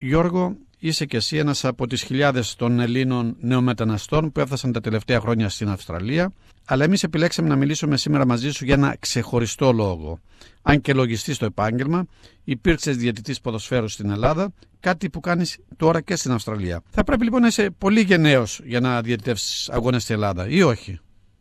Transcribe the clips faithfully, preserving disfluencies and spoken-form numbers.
Γιώργο, είσαι και εσύ ένας από τις χιλιάδες των Ελλήνων νεομεταναστών που έφτασαν τα τελευταία χρόνια στην Αυστραλία, αλλά εμείς επιλέξαμε να μιλήσουμε σήμερα μαζί σου για ένα ξεχωριστό λόγο. Αν και λογιστής στο επάγγελμα, υπήρξες διαιτητής ποδοσφαίρου στην Ελλάδα, κάτι που κάνεις τώρα και στην Αυστραλία. Θα πρέπει λοιπόν να είσαι πολύ γενναίος για να διαιτητεύσεις αγώνες στην Ελλάδα, ή όχι?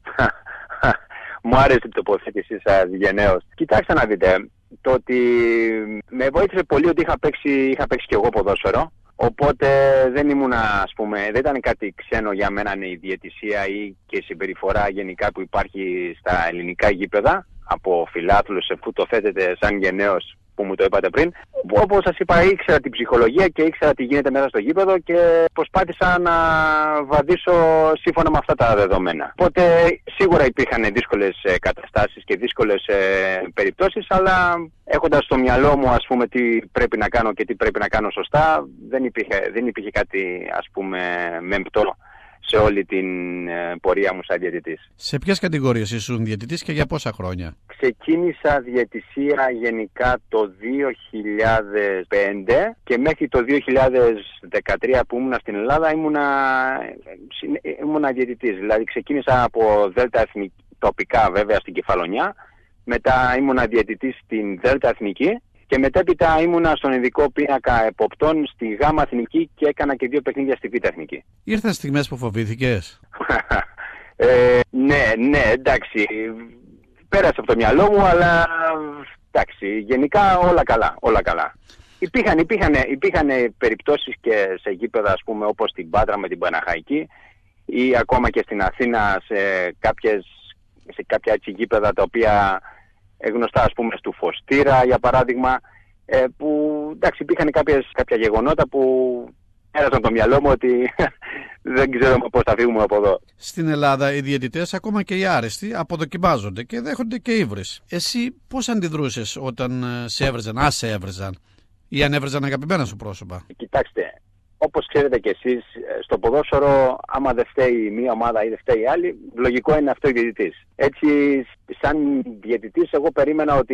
Μου άρεσε η τοποθέτησή σας, γενναίος. Κοιτάξτε να δείτε, το ότι με βοήθησε πολύ ότι είχα παίξει, είχα παίξει και εγώ ποδόσφαιρο. Οπότε δεν ήμουν, ας πούμε, δεν ήταν κάτι ξένο για μένα η διαιτησία ή και η συμπεριφορά γενικά που υπάρχει στα ελληνικά γήπεδα από φιλάθλους, εφού το θέτετε σαν γενναίος που μου το είπατε πριν. Όπως σας είπα, ήξερα την ψυχολογία και ήξερα τι γίνεται μέσα στο γήπεδο και προσπάθησα να βαδίσω σύμφωνα με αυτά τα δεδομένα. Οπότε σίγουρα υπήρχαν δύσκολες καταστάσεις και δύσκολες περιπτώσεις, αλλά έχοντας στο μυαλό μου, ας πούμε, τι πρέπει να κάνω και τι πρέπει να κάνω σωστά, δεν υπήρχε, δεν υπήρχε κάτι, ας πούμε, μεμπτό σε όλη την πορεία μου σαν διαιτητής. Σε ποιες κατηγορίες ήσουν διαιτητής και για πόσα χρόνια? Ξεκίνησα διαιτησία γενικά το δύο χιλιάδες πέντε και μέχρι το δύο χιλιάδες δεκατρία που ήμουνα στην Ελλάδα ήμουνα, ήμουνα διαιτητής. Δηλαδή ξεκίνησα από Δέλτα Εθνική, τοπικά βέβαια στην Κεφαλονιά, μετά ήμουνα διαιτητής στην Δέλτα Εθνική και μετέπειτα ήμουνα στον ειδικό πίνακα εποπτών στη Γάμα Εθνική και έκανα και δύο παιχνίδια στη Β' Εθνική. Ήρθαν στιγμές που φοβήθηκες? ε, ναι, ναι, εντάξει. Πέρασε από το μυαλό μου, αλλά εντάξει, γενικά όλα καλά, όλα καλά. Υπήρχαν, υπήρχαν, υπήρχαν περιπτώσεις και σε γήπεδα, ας πούμε, όπως στην Πάτρα με την Παναχαϊκή ή ακόμα και στην Αθήνα σε, κάποιες, σε κάποια έτσι γήπεδα τα οποία γνωστά, ας πούμε, στο Φωστήρα για παράδειγμα, ε, που εντάξει υπήρχαν κάποιες, κάποια γεγονότα που έρασαν το μυαλό μου ότι δεν ξέρω πώς θα φύγουμε από εδώ. Στην Ελλάδα οι διαιτητές, ακόμα και οι άρεστοι, αποδοκιμάζονται και δέχονται και ύβρις. Εσύ πώς αντιδρούσες όταν σε έβριζαν, αν σε έβριζαν ή αν έβριζαν αγαπημένα σου πρόσωπα? Κοιτάξτε, όπως ξέρετε κι εσείς, στο ποδόσφαιρο, άμα δεν φταίει μία ομάδα ή δεν φταίει η άλλη, λογικό είναι αυτό ο διαιτητής. Έτσι, σαν διαιτητής, εγώ περίμενα ότι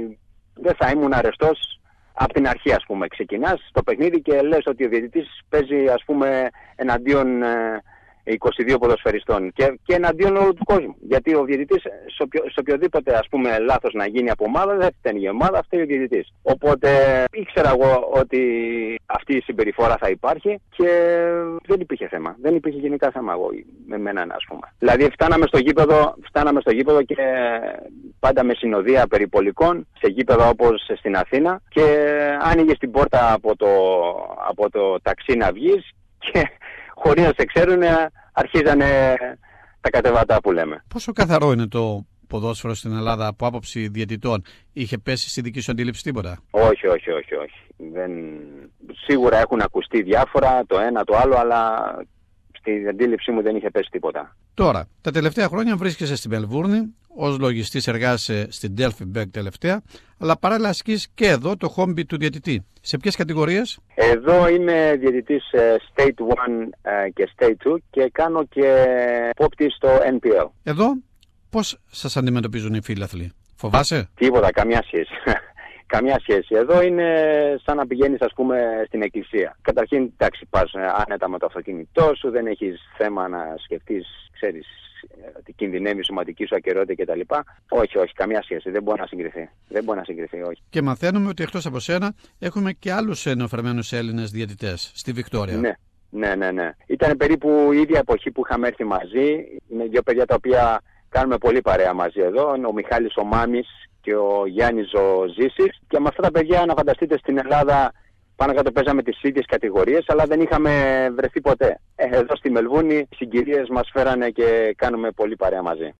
δεν θα ήμουν αρεστός από την αρχή, ας πούμε. Ξεκινάς το παιχνίδι και λες ότι ο διαιτητής παίζει, ας πούμε, εναντίον ε, είκοσι δύο ποδοσφαιριστών και, και εναντίον όλου του κόσμου. Γιατί ο διαιτητής, σε, οποιο, σε οποιοδήποτε, ας πούμε, λάθος να γίνει από ομάδα, δεν φταίνει η ομάδα, φταίει ο διαιτητής. Οπότε ήξερα εγώ ότι αυτή η συμπεριφορά θα υπάρχει και δεν υπήρχε θέμα. Δεν υπήρχε γενικά θέμα εγώ με μένα, ας πούμε. Δηλαδή φτάναμε στο γήπεδο, φτάναμε στο γήπεδο και πάντα με συνοδεία περιπολικών σε γήπεδα όπως στην Αθήνα και άνοιγες την πόρτα από το, από το ταξί να βγεις και χωρίς να σε ξέρουν αρχίζανε τα κατεβατά που λέμε. Πόσο καθαρό είναι το ποδόσφαιρο στην Ελλάδα από άποψη διαιτητών? Είχε πέσει στη δική σου αντίληψη τίποτα? Όχι, όχι, όχι, όχι. Δεν... Σίγουρα έχουν ακουστεί διάφορα, το ένα το άλλο, αλλά στην αντίληψή μου δεν είχε πέσει τίποτα. Τώρα, τα τελευταία χρόνια βρίσκεσαι στη Μελβούρνη, ως λογιστής εργάζεσαι στην Delphi Bank τελευταία, αλλά παράλληλα ασκείς και εδώ το χόμπι του διαιτητή. Σε ποιες κατηγορίες? Εδώ είμαι διαιτητής State ένα και State δύο και κάνω και πόπτη στο N P L. Εδώ πώς σας αντιμετωπίζουν οι φίλαθλοι? Φοβάσαι? Τίποτα, καμιά σχέση. Καμιά σχέση. Εδώ είναι σαν να πηγαίνεις, ας πούμε, στην εκκλησία. Καταρχήν, εντάξει, πας άνετα με το αυτοκίνητό σου, δεν έχεις θέμα να σκεφτείς, ξέρεις, ότι κινδυνεύει η σωματική σου ακεραιότητα κτλ. Όχι, όχι, καμιά σχέση. Δεν μπορεί να συγκριθεί. Δεν μπορεί να συγκριθεί, όχι. Και μαθαίνουμε ότι εκτός από σένα έχουμε και άλλους νεοφερμένους Έλληνες διαιτητές στη Βικτόρια. Ναι. Ναι, ναι, ναι. Ήταν περίπου η ίδια εποχή που είχαμε έρθει μαζί. Είναι δύο παιδιά τα οποία κάνουμε πολύ παρέα μαζί εδώ. Είναι ο Μιχάλης ο Μάμης και ο Γιάννης ο Ζήσης. Και με αυτά τα παιδιά, να φανταστείτε, στην Ελλάδα πάνω κάτω παίζαμε τις ίδιες κατηγορίες, αλλά δεν είχαμε βρεθεί ποτέ. Ε, εδώ στη Μελβούνη οι συγκυρίες μας φέρανε και κάνουμε πολύ παρέα μαζί.